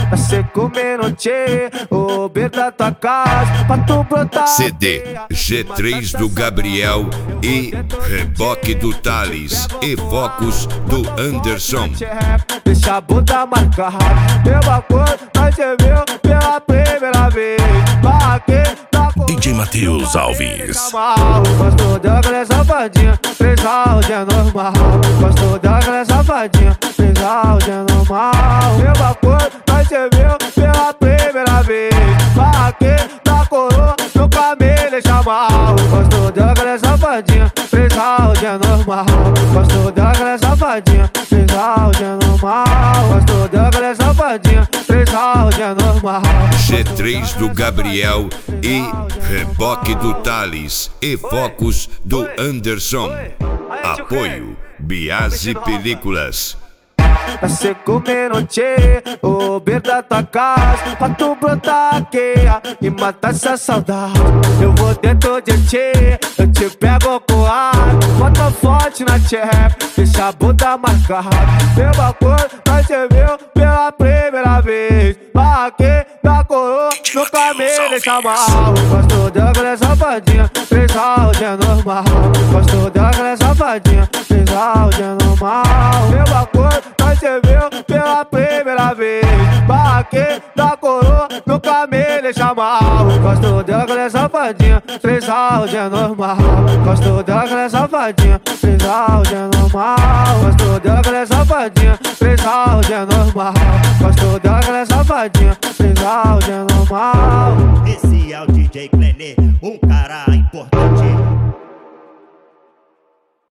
Pra cê comer no tchê, o beco da tua casa, pra tu brotar. CD G3 do Gabriel e reboque do Thales e focos do Anderson. Deixa a bunda marcada, mesma coisa, nós cê viu pela primeira vez. DJ Matheus Alves. Gosto da galera safadinha, 3 rounds é normal. Gosto da galera safadinha, 3 rounds é normal. Mesma coisa, nós cê viu pela primeira vez. Barraqueiro da coroa, nunca me deixa mal. Gosto da galera safadinha, 3 rounds é normal. Gosto da galera safadinha, 3 rounds é normal. Gosto da galera safadinha, 3 rounds é normal. G3 do Gabriel e reboque do Thales e focos do Anderson. Apoio Biase Películas. Pra cê comer no tchê, o beco da tua casa, pra tu brotar aqui e matar essa saudade. Eu vou dentro de tchê, eu te pego com ar, bota forte na tchê, deixa a bunda marcada. Mesma coisa, nós cê viu pela primeira vez. Barraqueiro da coroa, nunca me deixa mal. Gosto da galera safadinha, 3 rounds é normal. Gosto da galera safadinha, 3 rounds é normal. Mesma coisa, nós cê viu pela primeira vez. Barraqueiro da coroa, nunca me deixa mal. Gosto da galera safadinha, 3 rounds é normal. Gosto da galera safadinha, 3 rounds é normal. Gosto da galera safadinha, 3 rounds é normal. Gosto da galera safadinha, 3 rounds é normal. Esse é o DJ Clenê, um cara importante.